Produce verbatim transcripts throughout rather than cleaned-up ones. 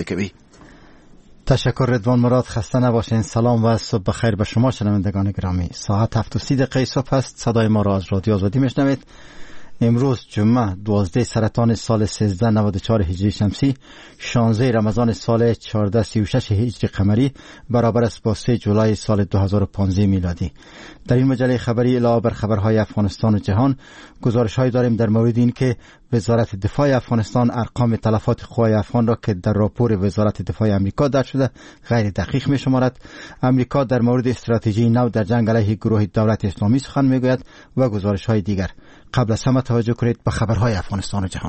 کوی. تشکر رضوان مراد. خسته نباشین. سلام و صبح بخیر به شما شنوندگان گرامی. ساعت هفت و سی دقیقه صبح است. صدای ما را از رادیو آزادی میشنوید. امروز جمعه دوازده سرطان سال سیزده نود و چهار هجری شمسی، شانزده رمضان سال چهارده سی و شش هجری قمری برابر است با سه جولای سال دو هزار و پانزده میلادی. در این مجله خبری علاوه بر خبرهای افغانستان و جهان، گزارش‌هایی داریم در مورد این که وزارت دفاع افغانستان ارقام تلفات قوای افغان را که در راپور وزارت دفاع آمریکا درج شده غیر دقیق می‌شمارد. آمریکا در مورد استراتژی نو در جنگ علیه گروه دولت اسلامی سخن می‌گوید و گزارش‌های دیگر. قبل از همه توجه کنید به خبرهای افغانستان و جهان.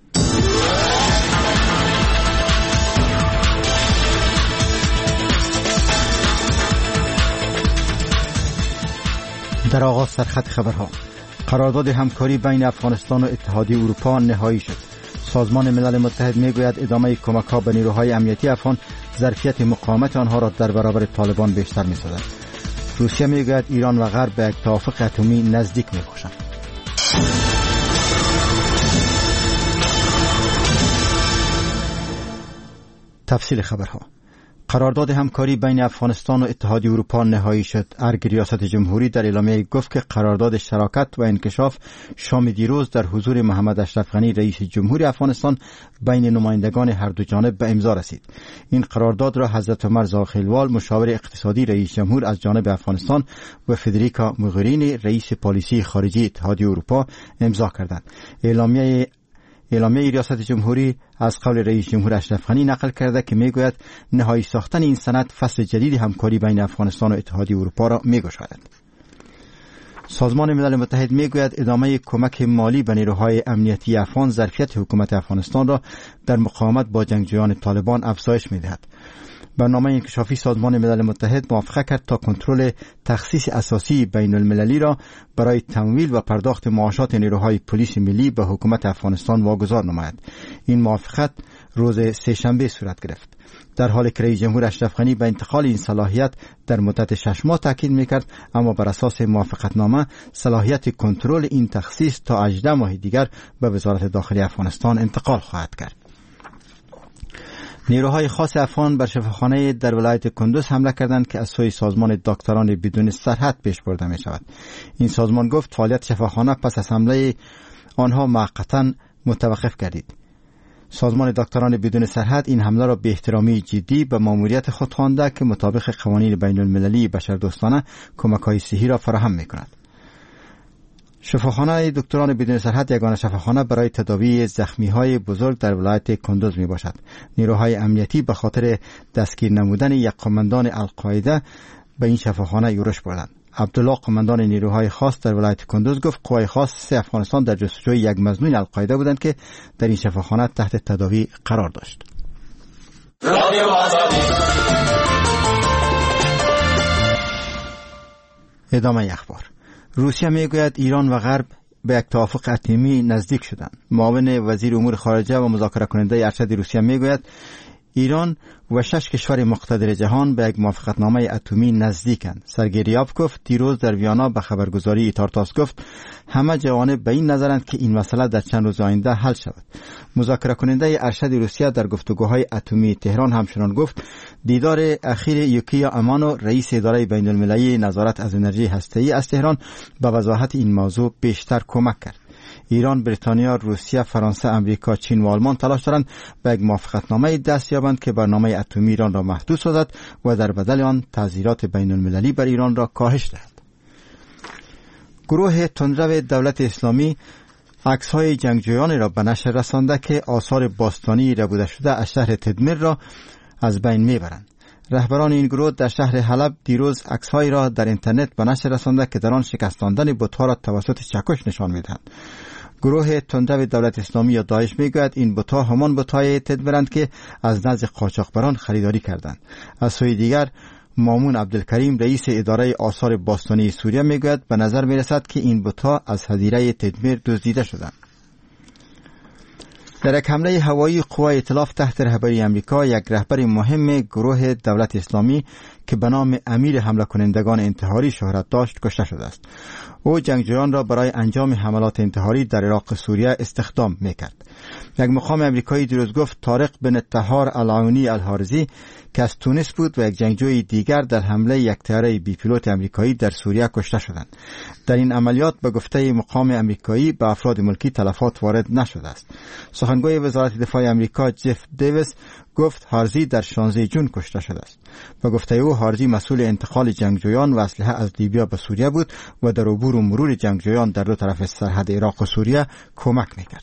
در آغاز سرخط خبرها، قرارداد همکاری بین افغانستان و اتحادیه اروپا نهایی شد. سازمان ملل متحد میگوید ادامه کمک‌ها به نیروهای امنیتی افغان ظرفیت مقاومت آنها را در برابر طالبان بیشتر می‌سازد. روسیه میگوید ایران و غرب به یک توافق اتمی نزدیک می‌باشند. تفصیل خبرها. قرارداد همکاری بین افغانستان و اتحادیه اروپا نهایی شد. ارگ ریاست جمهوری در اعلامیه گفت که قرارداد شراکت و انکشاف شام دیروز در حضور محمد اشرف غنی رئیس جمهوری افغانستان بین نمایندگان هر دو جانب به امضا رسید. این قرارداد را حضرت عمر زاخیلوال مشاور اقتصادی رئیس جمهور از جانب افغانستان و فدریکا موغرینی رئیس پالیسی خارجی اتحادیه اروپا امضا کردند. اعلامیه اعلامیه ریاست جمهوری از قول رئیس جمهور اشرف غنی نقل کرده که میگوید نهایی ساختن این سند فصل جدید همکاری بین افغانستان و اتحادیه اروپا را میگشاید. سازمان ملل متحد میگوید ادامه کمک مالی به نیروهای امنیتی افغان ظرفیت حکومت افغانستان را در مقاومت با جنگجویان طالبان افزایش میدهد. برنامه انکشافی سازمان ملل متحد موافقه کرد تا کنترل تخصیص اساسی بین المللی را برای تمویل و پرداخت معاشات نیروهای پلیس ملی به حکومت افغانستان واگذار نماید. این موافقت روز سه‌شنبه صورت گرفت. در حالی که رئیس جمهور اشرف غنی به انتقال این صلاحیت در مدت شش ماه تاکید میکرد، اما بر اساس موافقتنامه صلاحیت کنترل این تخصیص تا هجده ماه دیگر به وزارت داخلی افغانستان انتقال خواهد کرد. نیروهای خاص افغان بر شفاخانه در ولایت کندوز حمله کردند که از سوی سازمان دکتران بدون سرحد پیش برده می شود. این سازمان گفت فعالیت شفاخانه پس از حمله آنها موقتا متوقف گردید. سازمان دکتران بدون سرحد این حمله را به احترامی جدی به ماموریت خود خوانده که مطابق قوانین بین المللی بشردوستانه کمک‌های صحی را فراهم می کند. شفاخانه دکتران بدون سرحد یگانه شفاخانه برای تداوی زخمی‌های بزرگ در ولایت کندوز میباشد. نیروهای امنیتی به خاطر دستگیر نمودن یک قماندان القاعده به این شفاخانه یورش بردند. عبدالله قماندان نیروهای خاص در ولایت کندوز گفت قوای خاص افغانستان در جستجوی یک مظنون القاعده بودند که در این شفاخانه تحت تداوی قرار داشت. ادامه اخبار. روسیه میگوید ایران و غرب به یک توافق اتمی نزدیک شدند. معاون وزیر امور خارجه و مذاکره کننده ارشد روسیه میگوید ایران و شش کشور مقتدر جهان به یک موافقتنامه اتمی نزدیکند. سرگئی ریابکوف دیروز در ویانا به خبرگزاری ایتارتاس گفت همه جوانب به این نظرند که این مسئله در چند روز آینده حل شود. مذاکره کننده ارشد روسیه در گفتگوهای اتمی تهران همچنان گفت دیدار اخیر یوکیا امانو رئیس اداره بین المللی نظارت از انرژی هسته‌ای از تهران به وضاحت این موضوع بیشتر کمک کرد. ایران، بریتانیا، روسیه، فرانسه، امریکا، چین و آلمان تلاش دارند به یک موافقتنامه دست یابند که برنامه اتمی ایران را محدود سازد و در بدل آن تعزیرات بین المللی بر ایران را کاهش دهد. گروه تندرو دولت اسلامی عکس‌های جنگجویان را به نشر رسانده که آثار باستانی ربوده شده از شهر تدمیر را از بین میبرند. رهبران این گروه در شهر حلب دیروز عکس‌هایی را در اینترنت به نشر رسانده که در آن شکستاندن بت‌ها را توسط چکش نشان می‌دهند. گروه تندرو دولت اسلامی یا داعش میگوید این بت‌ها همان بت‌های تدبیرند که از نزد قاچاقبران خریداری کردند. از سوی دیگر مامون عبدالکریم رئیس اداره آثار باستانی سوریه میگوید به نظر میرسد که این بت‌ها از هدیره تدمیر دزدیده شدند. در یک حمله هوایی قوای ائتلاف تحت رهبری امریکا یک رهبر مهم گروه دولت اسلامی که به نام امیر حمله کنندگان انتحاری شهرت داشت کشته شده است. او جنگجویان را برای انجام حملات انتحاری در عراق و سوریه استخدام میکرد. یک مقام امریکایی دیروز گفت طارق بن طهار العونی الحارزی که از تونس بود و یک جنگجوی دیگر در حمله یک طیاره بی پیلوت امریکایی در سوریه کشته شدند. در این عملیات به گفته مقام امریکایی به افراد ملکی تلفات وارد نشده است. سخنگوی وزارت دفاع امریکا جف دیویس گفت هارزی در شانزده جون کشته شده است. به گفته او هارزی مسئول انتقال جنگجویان و اسلحه از لیبیا به سوریه بود و در عبور و مرور جنگجویان در دو طرف سرحد عراق و سوریه کمک میکرد.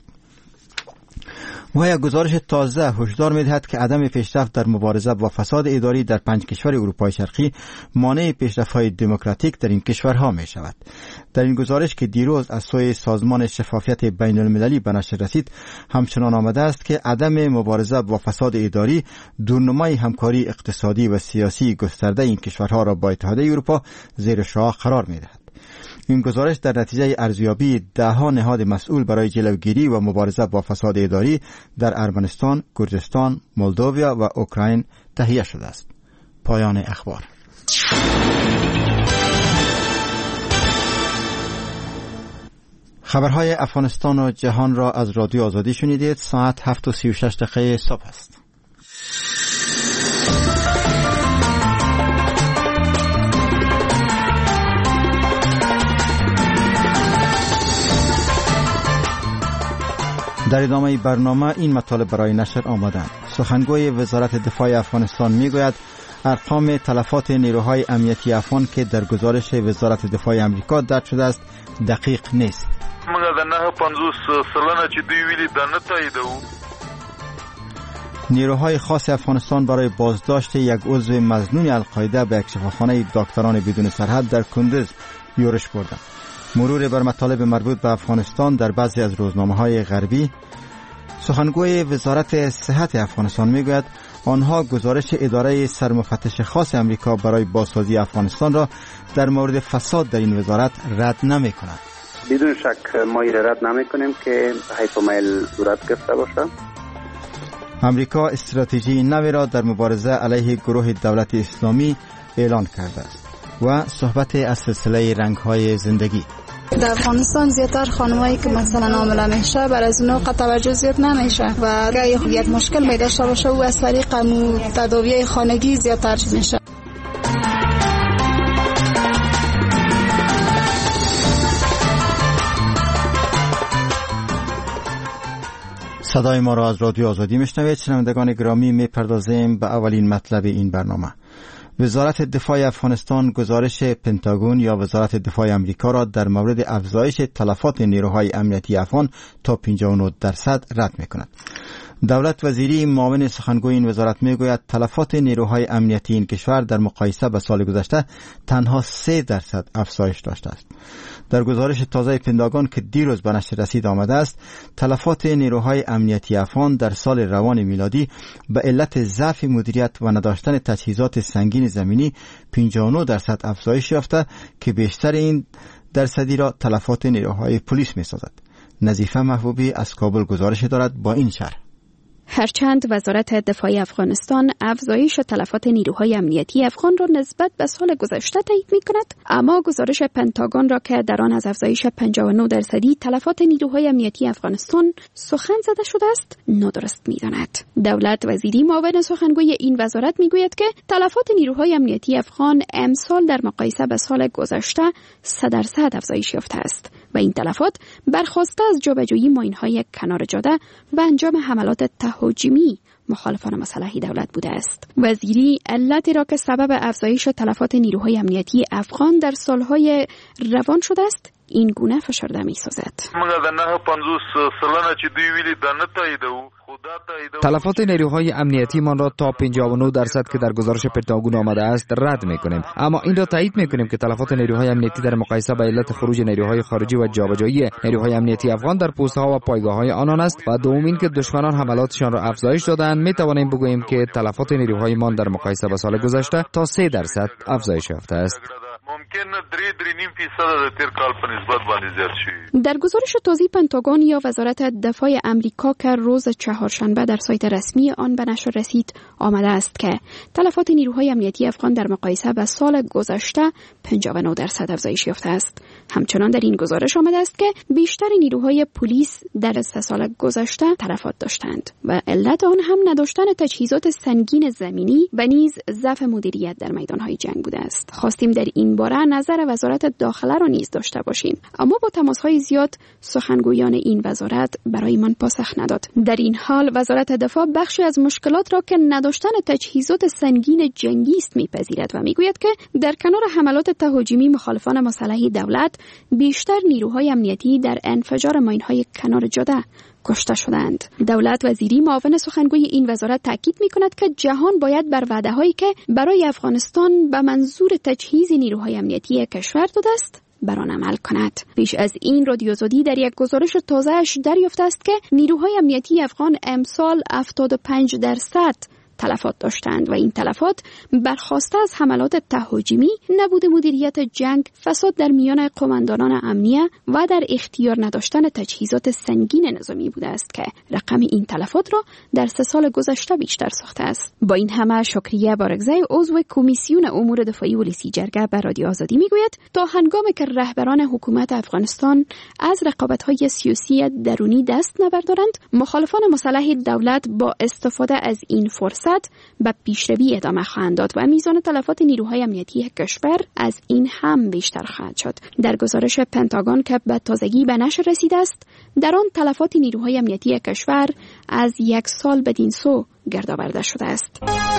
و یک گزارش تازه هشدار می‌دهد که عدم پیشرفت در مبارزه با فساد اداری در پنج کشور اروپای شرقی مانع پیشرفت‌های دموکراتیک در این کشورها می‌شود. در این گزارش که دیروز از سوی سازمان شفافیت بین‌المللی به نشر رسید، همچنان آمده است که عدم مبارزه با فساد اداری دورنمای همکاری اقتصادی و سیاسی گسترده این کشورها را با اتحادیه اروپا زیر شعاع قرار می‌دهد. این گزارش در نتیجه ارزیابی ده‌ها نهاد مسئول برای جلوگیری و مبارزه با فساد اداری در ارمنستان، کردستان، مولدووا و اوکراین تهیه شده است. پایان اخبار. خبرهای افغانستان و جهان را از رادیو آزادی شنیدید. ساعت هفت و سی و شش دقیقه صبح است. در ادامه برنامه این مطالب برای نشر آمدند. سخنگوی وزارت دفاع افغانستان میگوید ارقام تلفات نیروهای امنیتی افغان که در گزارش وزارت دفاع امریکا درج شده است دقیق نیست. نیروهای خاص افغانستان برای بازداشت یک عضو مظنون القاعده به یک شفاخانه دکتران بدون سرحد در کندز یورش بردند. مرور بر مطالب مربوط به افغانستان در بعضی از روزنامه‌های غربی. سخنگوی وزارت صحت افغانستان میگوید آنها گزارش اداره سرمفتش خاص امریکا برای بازسازی افغانستان را در مورد فساد در این وزارت رد نمی‌کنند. بدون شک ما این رد نمی‌کنیم که هایپومیل صورت گرفته باشه. امریکا استراتژی نوی را در مبارزه علیه گروه دولت اسلامی اعلان کرده است. و صحبت از سلسله رنگ‌های زندگی. در افغانستان زیادتر خانمایی که مثلا حامله میشه بر از اونها توجه زیاد نمیشه و اگر یک مشکل می داشته باشه او از طریق تداوی خانگی زیادتر میشه. صدای ما را از رادیو آزادی میشنوید. شنوندگان گرامی، میپردازیم به اولین مطلب این برنامه. وزارت دفاع افغانستان گزارش پنتاگون یا وزارت دفاع امریکا را در مورد افزایش تلفات نیروهای امنیتی افغان تا پنجاه و نه درصد رد می‌کند. دولت وزیری معاون سخنگوی این وزارت میگوید تلفات نیروهای امنیتی این کشور در مقایسه با سال گذشته تنها سه درصد افزایش داشته است. در گزارش تازه پنتاگون که دیروز به نشر رسید آمده است، تلفات نیروهای امنیتی افغان در سال روان میلادی به علت ضعف مدیریت و نداشتن تجهیزات سنگین زمینی پنجاه و نه درصد افزایش یافته که بیشتر این درصدی را تلفات نیروهای پلیس می‌سازد. نظیفه محبوبی از کابل گزارش دارد با این شرح. هرچند وزارت دفاع افغانستان افزایش تلفات نیروهای امنیتی افغان را نسبت به سال گذشته تایید می‌کند، اما گزارش پنتاگون را که در آن از افزایش پنجاه و نه درصدی تلفات نیروهای امنیتی افغانستان سخن زده شده است نادرست می‌داند. دولت وزیری معاون سخنگوی این وزارت می‌گوید که تلفات نیروهای امنیتی افغان امسال در مقایسه به سال گذشته سه درصد افزایش یافته است و این تلفات برخواسته از جابجایی ماین‌های کنار جاده و انجام حملات تهاجمی مخالفان مسلح دولت بوده است. وزیری علتی را که سبب افزایش تلفات نیروهای امنیتی افغان در سالهای روان شده است این گونه فشرده می سازد. تلفات نیروهای امنیتی من را تا پنجاه و نه درصد که در گزارش پنتاگون آمده است رد می کنیم، اما این را تایید می کنیم که تلفات نیروهای امنیتی در مقایسه با علت خروج نیروهای خارجی و جابجایی نیروهای امنیتی افغان در پوست‌ها و پایگاه‌های آنان است و دوم این که دشمنان حملاتشان را افزایش دادند. می توانیم بگوییم که تلفات نیروهای من در مقایسه با سال گذشته تا سه درصد افزایش یافته است. ممکن درې درې نیم فیصد د تیر کال په نسبت باندې زیات شي. در گزارش تازه پنتاگون یا وزارت دفاع امریکا که روز چهارشنبه در سایت رسمی آن به نشر رسید آمده است که تلفات نیروهای امنیتی افغان در مقایسه با سال گذشته پنجاه و نه درصد افزایش یافته است. همچنان در این گزارش آمده است که بیشتر نیروهای پلیس در سه سال گذشته تلفات داشتند و علت آن هم نداشتن تجهیزات سنگین زمینی و نیز ضعف مدیریت در میدانهای جنگ بوده است. خواستیم در این باره نظر وزارت داخله را نیز داشته باشیم، اما با تماس‌های زیاد سخنگویان این وزارت برایمان پاسخ نداد. در این حال وزارت دفاع بخشی از مشکلات را که نداشتن تجهیزات سنگین جنگی است میپذیرد و میگوید که در کنار حملات تهاجمی مخالفان مسلح دولت، بیشتر نیروهای امنیتی در انفجار ماین‌های کنار جاده کشته شدند. دولت وزیری معاون سخنگوی این وزارت تاکید می‌کند که جهان باید بر وعده‌هایی که برای افغانستان به منظور تجهیز نیروهای امنیتی کشور داده است بر آن عمل کند. پیش از این رادیو آزادی در یک گزارش تازه‌اش دریافته است که نیروهای امنیتی افغان امسال هفتاد و پنج درصد تلفات داشتند و این تلفات برخواسته از حملات تهاجمی، نبود مدیریت جنگ، فساد در میان قماندانان امنیه و در اختیار نداشتن تجهیزات سنگین نظامی بوده است که رقم این تلفات را در سه سال گذشته بیشتر ساخته است. با این همه شکریه بارگزی عضو کمیسیون امور دفاعی ولسی جرگه بر رادیو آزادی میگوید تا هنگامی که رهبران حکومت افغانستان از رقابت‌های سیاسی درونی دست نبردارند، مخالفان مسلح دولت با استفاده از این فرصت به پیشروی ادامه خواهند داد و میزان تلفات نیروهای امنیتی کشور از این هم بیشتر خواهد شد. در گزارش پنتاگون که به تازگی به نشر رسیده است، در آن تلفات نیروهای امنیتی کشور از یک سال بدین سو گردآورده شده است.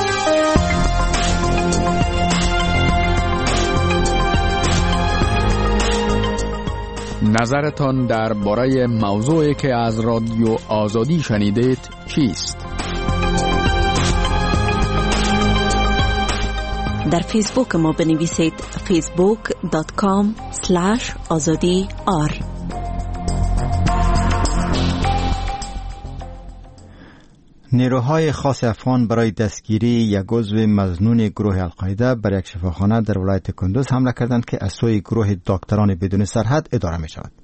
نظرتان درباره موضوعی که از رادیو آزادی شنیدید چیست؟ در فیسبوک ما بنویسید فیسبوک دات کام اسلش آزادی آر. نیروهای خاص افغان برای دستگیری یک عضو مظنون گروه القاعده بر یک شفاخانه در ولایت کندوز حمله کردند که از سوی گروه دکتران بدون سرحد اداره می شود.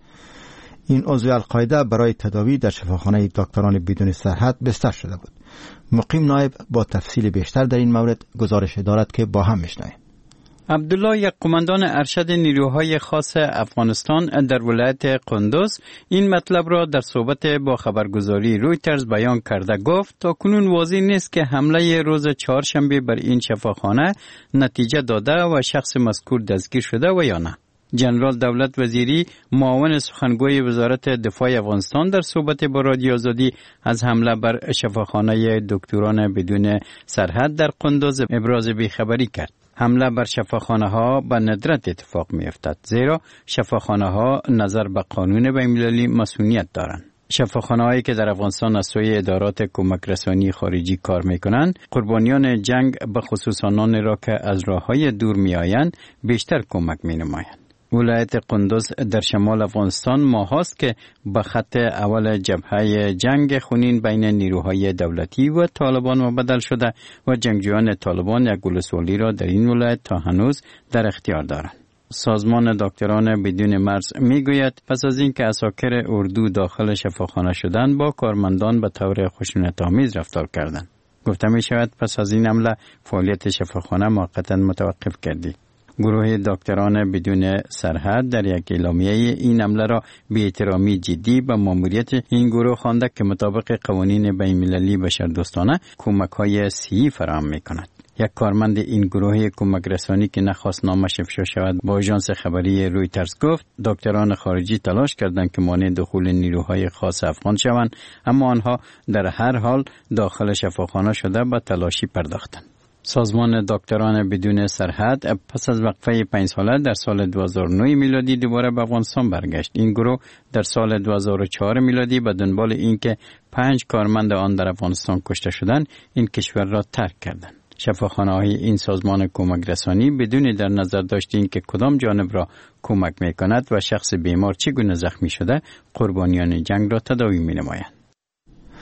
این عضو القاعده برای تداوی در شفاخانه دکتران بدون سرحد بستر شده بود. مقیم نایب با تفصیل بیشتر در این مورد گزارش دارد که با هم میشنویم. عبدالله، یک قماندان ارشد نیروهای خاص افغانستان در ولایت قندوز، این مطلب را در صحبت با خبرگزاری رویترز بیان کرده. گفت تا کنون واضح نیست که حمله روز چهارشنبه بر این شفاخانه نتیجه داده و شخص مذکور دستگیر شده و یا نه. جنرال دولت وزیری معاون سخنگوی وزارت دفاع افغانستان در صحبت با رادیو آزادی از حمله بر شفاخانه دکتران بدون سرحد در قندوز ابراز بیخبری کرد. حمله بر شفاخانه ها به ندرت اتفاق می افتد، زیرا شفاخانه ها نظر به قانون بین‌المللی مسئولیت دارند. شفاخانه هایی که در افغانستان از سوی ادارات کمک رسانی خارجی کار می کنند، قربانیان جنگ به خصوص آنان را که از راه های دور می آیند بیشتر کمک می نمایند. ولایت قندوز در شمال افغانستان ماهاست که به خط اول جبهه جنگ خونین بین نیروهای دولتی و طالبان مبدل شده و جنگجویان طالبان یک ولسوالی را در این ولایت تا هنوز در اختیار دارند. سازمان دکتران بدون مرز میگوید پس از اینکه عساکر اردو داخل شفاخانه شدند، با کارمندان به طور خشونت‌آمیز رفتار کردند. گفته می شود پس از این حمله فعالیت شفاخانه موقتا متوقف کردید. گروه دکتران بدون سرحد در یک اعلامیه این حمله را بی‌احترامی جدی به ماموریت این گروه خوانده که مطابق قوانین بین‌المللی بشردوستانه کمک‌های صحی فراهم می‌کند. یک کارمند این گروه کمک رسانی که نخواست نامش افشا شود با آژانس خبری رویترز گفت دکتران خارجی تلاش کردند که مانع دخول نیروهای خاص افغان شوند، اما آنها در هر حال داخل شفاخانه شده به تلاشی پرداختند. سازمان دکتران بدون سرحد پس از وقفه پنج ساله در سال دو هزار و نه میلادی دوباره به افغانستان برگشت. این گروه در سال دو هزار و چهار میلادی به دنبال اینکه پنج کارمند آن در افغانستان کشته شدند، این کشور را ترک کردند. شفاخانه های این سازمان کمک رسانی بدون در نظر داشت اینکه کدام جانب را کمک می کند و شخص بیمار چگونه زخمی شده، قربانیان جنگ را تداوی می نمایند.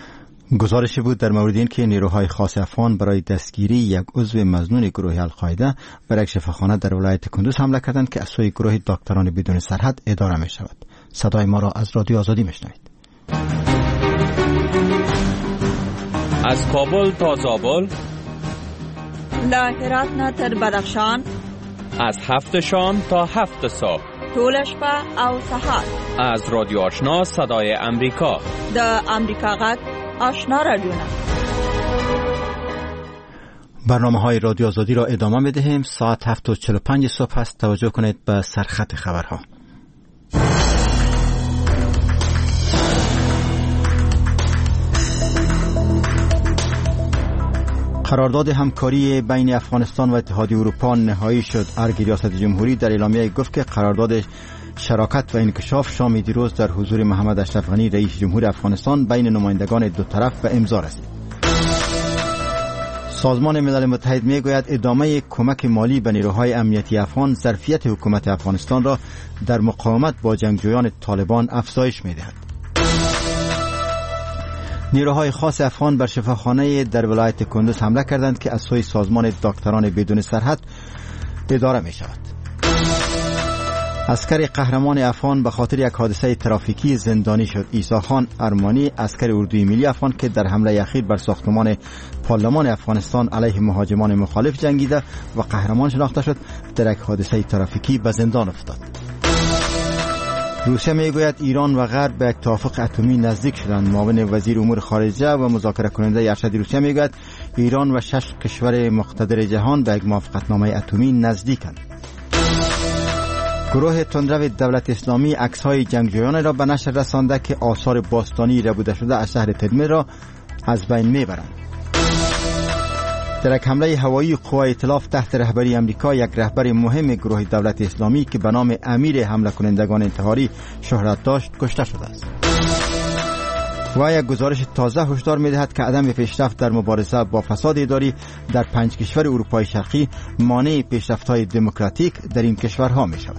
گزارشی بود در مورد این که نیروهای خاص افغان برای دستگیری یک عضو مظنون گروه القاعده بر یک شفاخانه در ولایت کندوز حمله کردند که از سوی گروه دکتران بدون سرحد اداره می شود. صدای ما را از رادیو آزادی میشنوید. از کابل تا زابل، له هرات نه تر بدخشان، از هفت شام تا هفت صبح، ټول شپه او سهار، از رادیو آشنا صدای امریکا، د امریکا غږ آشنا رادیو. برنامه های رادیو آزادی را ادامه می دهیم. ساعت هفت و چهل و پنج صبح است. توجه کنید به سرخط خبرها. قرارداد همکاری بین افغانستان و اتحادیه اروپا نهایی شد. ارگ ریاست جمهوری در اعلامیه گفت که قرارداد شراکت و انکشاف شام دیروز در حضور محمد اشرف غنی رئیس جمهور افغانستان بین نمایندگان دو طرف به امضا رسید. سازمان ملل متحد میگوید ادامه کمک مالی به نیروهای امنیتی افغان ظرفیت حکومت افغانستان را در مقاومت با جنگجویان طالبان افزایش میدهد. نیروهای خاص افغان بر شفاخانه در ولایت کندوز حمله کردند که از سوی سازمان دکتران بدون سرحد اداره می شود. عسکر قهرمان افغان به خاطر یک حادثه ترافیکی زندانی شد. عیسی خان ارمانی، عسکر اردوی ملی افغان که در حمله اخیر بر ساختمان پارلمان افغانستان علیه مهاجمان مخالف جنگیده و قهرمان شناخته شد، در یک حادثه ترافیکی به زندان افتاد. روسیه میگوید ایران و غرب به یک توافق اتمی نزدیک شدند. معاون وزیر امور خارجه و مذاکره کننده ارشد روسیه میگوید ایران و شش کشور مقتدر جهان به یک موافقتنامه اتمی نزدیکند. گروه تندرو دولت اسلامی عکس‌های جنگجویان را به نشر رسانده که آثار باستانی ربوده شده از شهر تدمیر را از بین میبرند. در یک حمله هوایی قوای ائتلاف تحت رهبری امریکا، یک رهبر مهم گروه دولت اسلامی که به نام امیر حمله کنندگان انتحاری شهرت داشت کشته شده است. و یک گزارش تازه هشدار می‌دهد که عدم پیشرفت در مبارزه با فساد اداری در پنج کشور اروپای شرقی مانع پیشرفت‌های دموکراتیک در این کشورها می‌شود.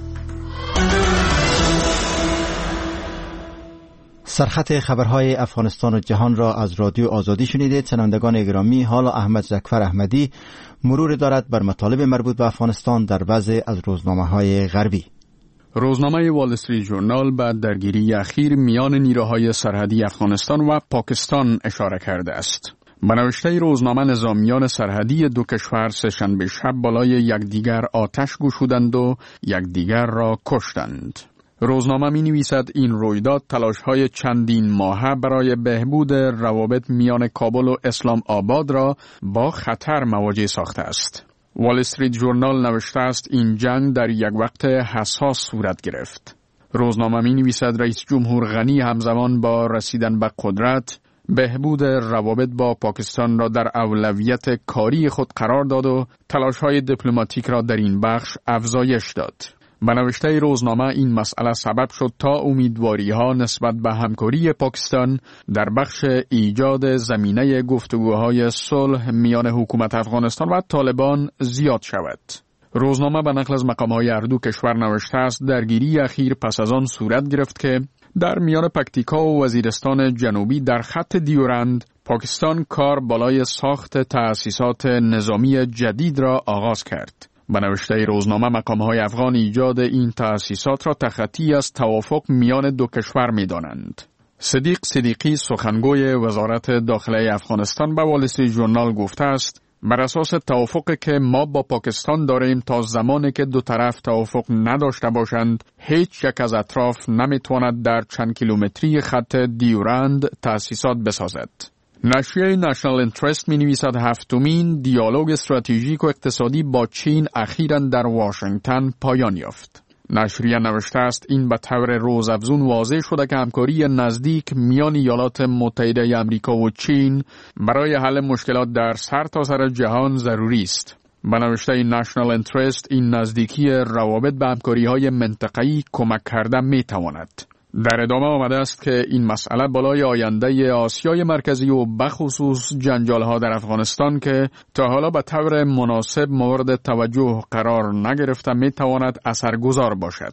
سرخط خبرهای افغانستان و جهان را از رادیو آزادی شنیدید. شنوندگان گرامی، حالا احمد زکفر احمدی مرور دارد بر مطالب مربوط به افغانستان در بعضی از روزنامه‌های غربی. روزنامه وال استریت ژورنال به درگیری اخیر میان نیروهای سرحدی افغانستان و پاکستان اشاره کرده است. به نوشته روزنامه، نظامیان سرحدی دو کشور سه‌شنبه شب بالای یکدیگر آتش گشودند و یکدیگر را کشتند. روزنامه می نویسد این رویداد تلاش‌های چندین ماهه برای بهبود روابط میان کابل و اسلام آباد را با خطر مواجه ساخته است. وال استریت ژورنال نوشته است این جنگ در یک وقت حساس صورت گرفت. روزنامه می نویسد رئیس جمهور غنی همزمان با رسیدن به قدرت بهبود روابط با پاکستان را در اولویت کاری خود قرار داد و تلاش‌های دیپلماتیک را در این بخش افزایش داد. به نوشته روزنامه این مسئله سبب شد تا امیدواری‌ها نسبت به همکاری پاکستان در بخش ایجاد زمینه گفتگوهای صلح میان حکومت افغانستان و طالبان زیاد شود. روزنامه به نقل از مقام‌های هر دو کشور نوشته است درگیری اخیر پس از آن صورت گرفت که در میان پکتیکا و وزیرستان جنوبی در خط دیورند پاکستان کار بالای ساخت تأسیسات نظامی جدید را آغاز کرد. به نوشته روزنامه مقام‌های افغان ایجاد این تأسیسات را تخطی از توافق میان دو کشور می‌دانند. صدیق صدیقی سخنگوی وزارت داخله افغانستان به وال استریت ژورنال گفته است بر اساس توافقی که ما با پاکستان داریم تا زمانی که دو طرف توافق نداشته باشند هیچ یک از اطراف نمی‌تواند در چند کیلومتری خط دیورند تأسیسات بسازد. نشریه نشنال اینترست می نویسد هفتمین دیالوگ استراتژیک و اقتصادی با چین اخیراً در واشنگتن پایان یافت. نشریه نوشته است این به طور روزافزون واضح شده که همکاری نزدیک میان ایالات متحده آمریکا و چین برای حل مشکلات در سرتاسر جهان ضروری است. به نوشته نشنال اینترست این نزدیکی روابط به همکاری‌های منطقه‌ای کمک کرده می تواند. در ادامه آمده است که این مسئله بالای آینده آسیای مرکزی و بخصوص جنجال‌ها در افغانستان که تا حالا به طور مناسب مورد توجه قرار نگرفته می‌تواند اثرگذار باشد.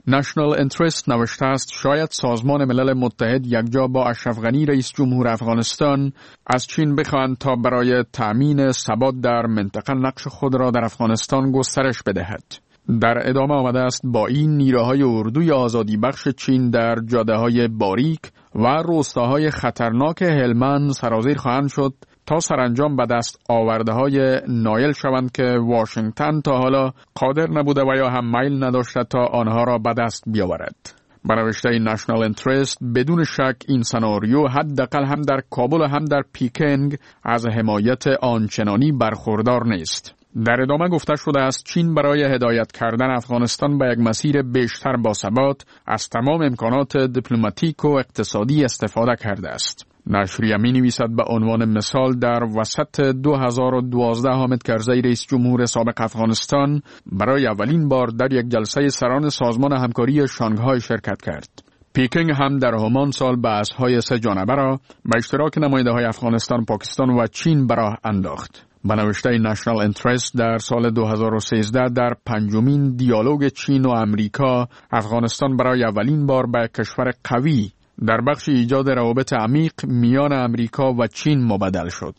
نشنال انترست نوشته است شاید سازمان ملل متحد یکجا با اشرف غنی رئیس جمهور افغانستان از چین بخواهند تا برای تأمین ثبات در منطقه نقش خود را در افغانستان گسترش بدهد. در ادامه آمده است با این نیروهای اردوی آزادی بخش چین در جاده‌های باریک و روستاهای خطرناک هلمند سرازیر خواهند شد تا سرانجام به دست آورده‌های نایل شوند که واشنگتن تا حالا قادر نبوده و یا هم میل نداشته تا آنها را به دست بیاورد. به نوشته نشنال انترست بدون شک این سناریو حداقل هم در کابل و هم در پیکنگ از حمایت آنچنانی برخوردار نیست. در ادامه گفته شده است چین برای هدایت کردن افغانستان به یک مسیر بیشتر باثبات از تمام امکانات دیپلماتیک و اقتصادی استفاده کرده است. نشریه می نویسد به عنوان مثال در وسط دو هزار و دوازده حامد کرزی رئیس جمهور سابق افغانستان برای اولین بار در یک جلسه سران سازمان همکاری شانگهای شرکت کرد. پیکنگ هم در همان سال بحث‌های سه جانبه را به اشتراک نماینده‌های افغانستان، پاکستان و چین به راه انداخت. به نوشته نشنال انترست در سال دو هزار و سیزده در پنجمین دیالوگ چین و امریکا افغانستان برای اولین بار به کشور قوی در بخش ایجاد روابط عمیق میان امریکا و چین مبدل شد.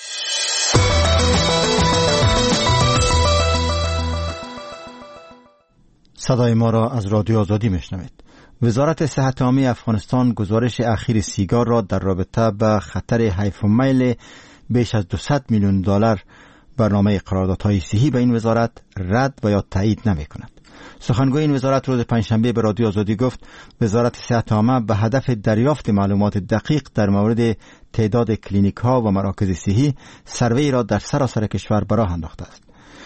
صدای ما را از رادیو آزادی میشنوید. وزارت صحت عامه افغانستان گزارش اخیر سیگار را در رابطه با خطر حیف و میل بیش از دویست میلیون دلار برنامه قراردادهای صحی به این وزارت رد و یا تایید نمی کند. سخنگوی این وزارت روز پنجشنبه به رادیو آزادی گفت وزارت صحت عامه به هدف دریافت معلومات دقیق در مورد تعداد کلینیک ها و مراکز صحی سروی را در سراسر کشور به راه انداخته است.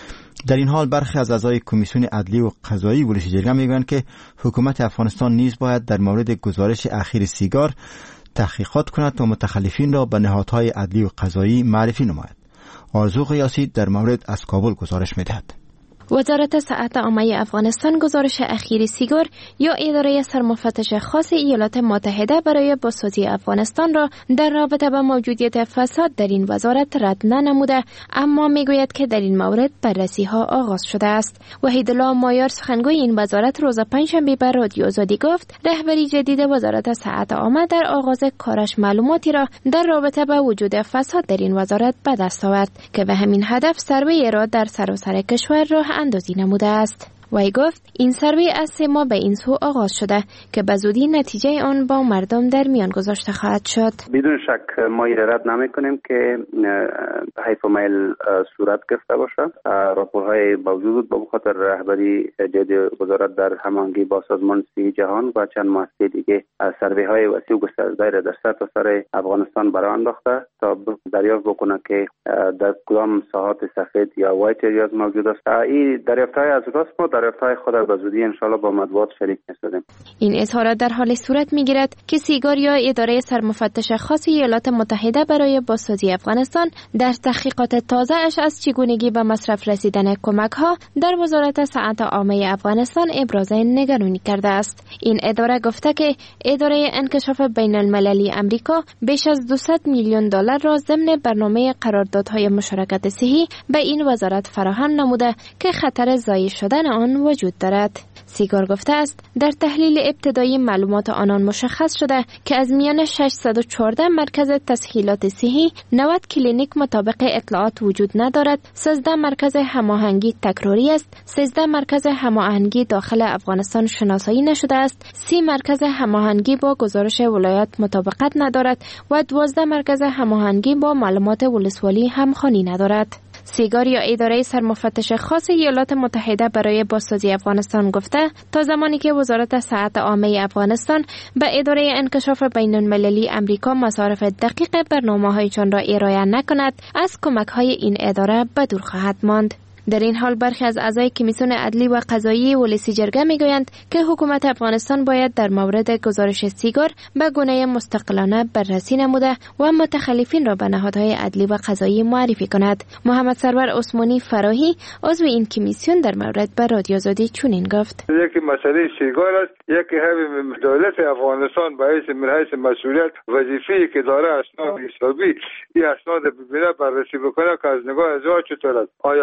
در این حال برخی از اعضای کمیسیون عدلی و قضایی ولسی جرگه میگویند که حکومت افغانستان نیز باید در مورد گزارش اخیر سیگار تحقیقات کند و متخلفین را به نهادهای عدلی و قضایی معرفی نماید. آرزو قیاسی در مورد از کابل گزارش میدهد. وزارت صحت عامه افغانستان گزارش اخیر سیگار یا اداره سرمفتش خاص ایالات متحده برای بازسازی افغانستان را در رابطه با موجودیت فساد در این وزارت رد ننموده، اما میگوید که در این مورد بررسی ها آغاز شده است. وحیدالله مایار سخنگوی این وزارت روز پنجشنبه به رادیو آزادی گفت رهبری جدید وزارت صحت عامه در آغاز کارش معلوماتی را در رابطه با وجود فساد در این وزارت به دست آورد که به همین هدف سروی را در سراسر کشور راه اندازی نموده است. وی گفت این سروی از سه ماه به این سو آغاز شده که به زودی نتیجه آن با مردم در میان گذاشته خواهد شد. بدون شک ما این رد نمی کنیم که حیف و میل صورت گرفته باشه. راپورهای موجود با بخاطر رهبری جدید وزارت در هماهنگی با سازمان صحی جهان و چند مؤسسه دیگه سروی های وسیع و گسترده را در سرتاسر افغانستان برآورده انداخته تا دریافت بکنه که در کدام ساحات سفید یا وایت اریاز موجود است. این دریافت‌های از راست ما دریافت‌های خود به زودی ان شاءالله با مطبوعات شریک می‌سازیم. این اظهارات در حال صورت می‌گیرد که سیگار یا اداره سرمفتش خاص ایالات متحده برای بازسازی افغانستان در تحقیقات تازه‌اش از چگونگی به مصرف رسیدن کمک‌ها در وزارت صحت عامه افغانستان ابراز نگرانی کرده است. این اداره گفته که اداره انکشاف بین‌المللی امریکا بیش از دویست میلیون دلار را ضمن برنامه قراردادهای مشارکت صحی به این وزارت فراهم نموده که خطر ضایع شدن آن وجود دارد. سیگار گفته است در تحلیل ابتدایی معلومات آنان مشخص شده که از میان ششصد و چهارده مرکز تسهیلات صحی نود کلینیک مطابق اطلاعات وجود ندارد، سیزده مرکز هماهنگی تکراری است، سیزده مرکز هماهنگی داخل افغانستان شناسایی نشده است، سی مرکز هماهنگی با گزارش ولایت مطابقت ندارد و دوازده مرکز هماهنگی با معلومات ولسوالی همخوانی ندارد. سیگار یا اداره سرمفتش خاص ایالات متحده برای بازسازی افغانستان گفته تا زمانی که وزارت صحت عامه افغانستان به اداره انکشاف بین‌المللی امریکا مصارف دقیق برنامه‌هایشان را ارائه نکند، از کمک‌های این اداره بدور خواهد ماند. در این حال برخی از اعضای کمیسیون عدلی و قضایی ولسی جرگه میگویند که حکومت افغانستان باید در مورد گزارش سیگار به گونه مستقلانه بررسی نموده و متخلفین را به نهادهای عدلی و قضایی معرفی کند. محمد سرور عثمانی فراهی عضو این کمیسیون در مورد به رادیو آزادی چنین گفت: یکی مسئله سیگار است، یکی هم دولت افغانستان به حیث مسئولیت وظیفه‌ای که داره اسناد حسابی این اسناد ببینه بررسی بکنه که از نگاه ازا چطور است، آیا واقعا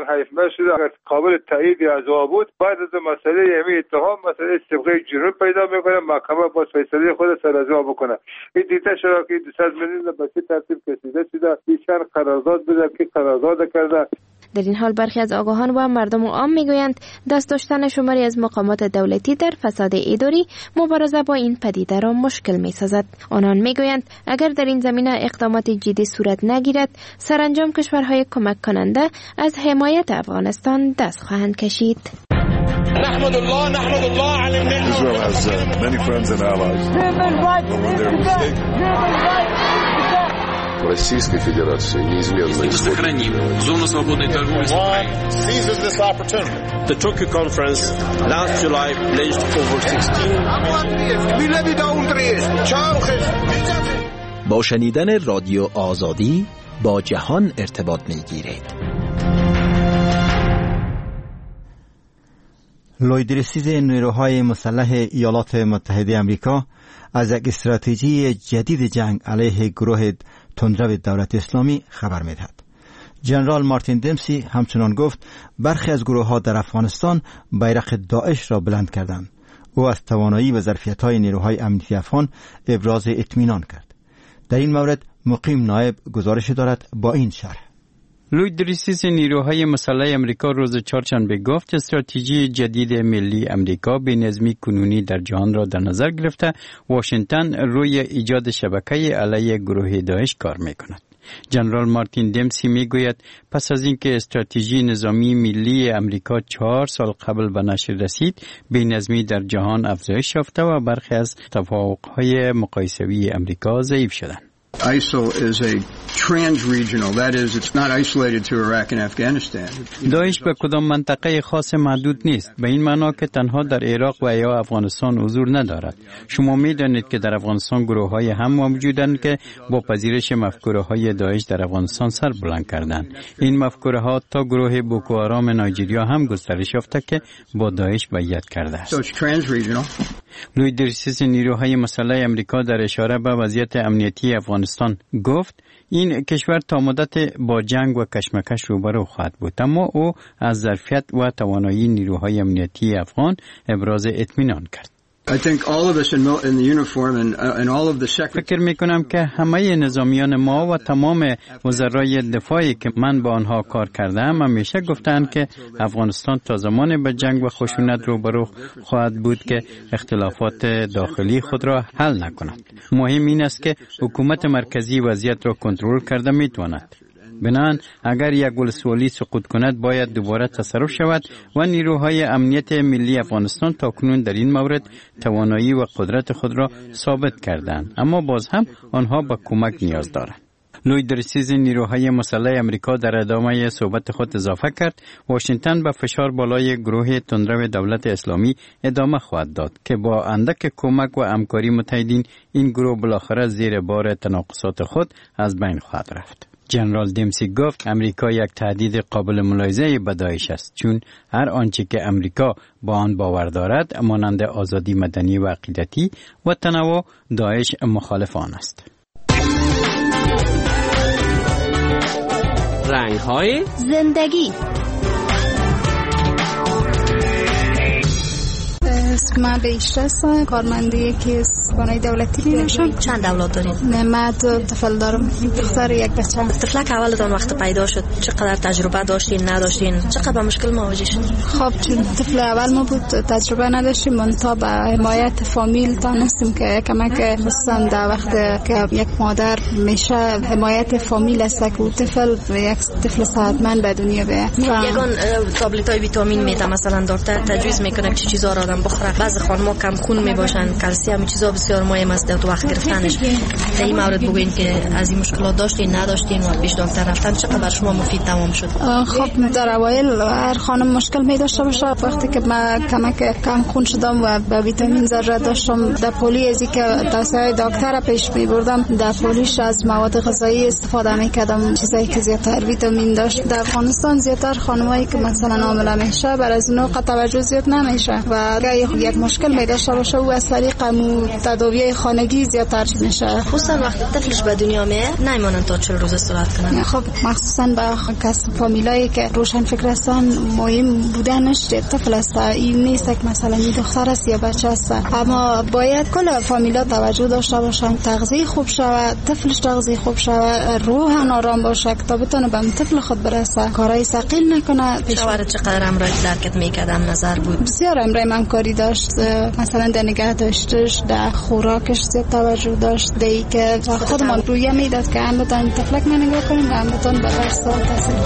حیفمه شده. اگر قابل تایید اعضا بود بعد از مسئله یمی اتهام مسئله سابقه جنون پیدا میکنه، محکمه باز فیصله خود سر از او بکنه. این دیده شده که دویست میلیون به چه ترتیب کشیده شده، بیشتر قرارداد بده که قرارداد کرده. در این حال برخی از آگاهان و مردم عام میگویند دست داشتن شماری از مقامات دولتی در فساد اداری مبارزه با این پدیده را مشکل میسازد. آنان میگویند اگر در این زمینه اقدامات جدی صورت نگیرد، سرانجام کشورهای کمک کننده از حمایت افغانستان دست خواهند کشید. نحمد الله نحمد الله علی النعمة. Israel has uh, many friends and allies. Российской Федерации неизменно сохраним зону свободной торговли с Украиной. Seizes this opportunity. The Tokyo conference last July pledged over sixteen. با شنیدن رادیو آزادی با جهان ارتباط میگیرید. لوید رسیز نیروهای مسلح ایالات متحده آمریکا از یک استراتژی جدید جنگ علیه گروه تندرو دولت اسلامی خبر می‌دهد. جنرال مارتین دمسی همچنان گفت برخی از گروه‌ها در افغانستان بیرق داعش را بلند کردند. او از توانایی و ظرفیت‌های نیروهای امنیتی افغان ابراز اطمینان کرد. در این مورد مقیم نایب گزارش دارد با این شرح. لوید رئیس نیروهای مسلح امریکا روز چهارشنبه گفت استراتژی جدید ملی امریکا به نظمی کنونی در جهان را در نظر گرفته واشنگتن روی ایجاد شبکه علیه گروه داعش کار میکند. جنرال مارتین دمسی میگوید پس از اینکه استراتژی نظامی ملی امریکا چهار سال قبل به نشر رسید، به نظمی در جهان افزایش یافته و برخی از توافق‌های مقایسوی امریکا ضعیف شدند. I S I L is a trans-regional, that is, it's not isolated to Iraq and Afghanistan. داعش به کدام منطقه خاص محدود نیست، به این معنا که تنها در عراق و یا افغانستان حضور ندارد. شما می‌دانید که در افغانستان گروه‌های هم موجودند که با پذیرش مفکوره‌های داعش در افغانستان سر بلند کردند. این مفکوره‌ها تا گروه بوکو حرام نایجریا هم گسترش یافته که با داعش بیعت کرده است. So it's trans-regional. لوید رئیس نیروهای مسلح امریکا در اشاره به وضعیت امنیتی افغانستان گفت این کشور تا مدت با جنگ و کشمکش روبرو خواهد بود، اما او از ظرفیت و توانایی نیروهای امنیتی افغان ابراز اطمینان کرد. I think all of us in, in the uniform and, uh, and all of the secretaries. فکر میکنم که همه نظامیان ما و تمام وزرای دفاعی که من با آنها کار کردم همیشه گفتند که افغانستان تا زمان به جنگ و خشونت روبرو خواهد بود که اختلافات داخلی خود را حل نکند. مهم این است که حکومت مرکزی وضعیت را کنترل کرده میتواند. بنان اگر یک ولسوالی سقوط کند باید دوباره تصرف شود و نیروهای امنیت ملی افغانستان تاکنون در این مورد توانایی و قدرت خود را ثابت کردند، اما باز هم آنها به کمک نیاز دارند. لوید رئیس نیروهای مسلح امریکا در ادامه صحبت خود اضافه کرد واشنگتن به فشار بالای گروه تندرو دولت اسلامی ادامه خواهد داد که با اندک کمک و همکاری متحدین این گروه بالاخره زیر بار تناقضات خود از بین خواهد رفت. جنرال دمسی گفت امریکا یک تهدید قابل ملاحظه به داعش است، چون هر آنچه که امریکا با آن باور دارد مانند آزادی مدنی و عقیدتی و تنوع داعش مخالف آن است. رنگ‌های زندگی. من بهشت هستم، کارمندی که بانای دولتی میباشم. چند اولاد دارید؟ من دو طفل دارم، دختر یک بچه. طفلک اولتان وقت پیدا شد چقدر تجربه داشتین نداشتین؟ چقدر با مشکل مواجه شدین؟ خب چون طفل اول ما بود تجربه نداشتیم، من تا به حمایت فامیل تانستیم که کمک خصوصا در وقت که یک مادر میشه حمایت فامیل است که طفل یک طفل صحتمند به دنیا بیاد. یگان تابلت های ویتامین میده مثلا دکتر تجویز میکنه که چه چیزا را آدم بخوره؟ بعضی خانم‌ها کم خون میباشن، کلسیم چیزا بسیار مهم است در وقت گرفتنش. در این مورد بگوین که از این مشکلات داشتین نداشتین و پیش دکتر رفتن چقدر بر شما مفید تمام شد؟ خب در اوایل هر خانم مشکل می داشته باشه. وقتی که من کمک کم خون شدم و به ویتامین ضرورت داشتم، در پولی ازی که توصیه دکتر پیش می بردم، در پولیش از مواد غذایی استفاده می کردم، چیزایی که زیادتر ویتامین داشت. در افغانستان زیادتر خانمایی که مثلا حامله میشه بر از اونها توجه زیاد نمیشه و اگه یک مشکل می داشته باشه و از طریق تداوی خانگی زیادتر میشه، خصوصا وقتی طفلش به دنیا میاد نمیمونن تا چهل روز استراحت کنن. خب مخصوصا به کس فامیلایی که روشن فکر هستن مهم بودنش طفل است، این نیست که مثلا این دختر است یا بچه است، اما باید کل فامیلا توجه داشته باشن، تغذیه خوب شود، طفلش تغذیه خوب شود، روح آرام باشه تا بتونه به طفل خود برسه، کارهای ثقیل نکنه. شوهر چقدر امرای درکت میکردم نظر بود؟ بسیار امرای من کاری داشت، مثلا در نگه داشتش، در خوراکش زیاد توجه داشت، دی که خودمان رویه میداد که هم بتون طفلک من نگاه کنیم و هم بتون به درس تحصیل.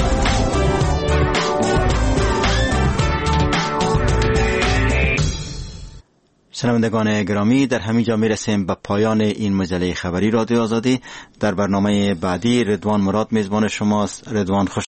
شنوندگان گرامی، در همین جا میرسیم به پایان این مجله خبری رادیو آزادی. در برنامه بعدی رضوان مراد میزبان شماست. رضوان خوش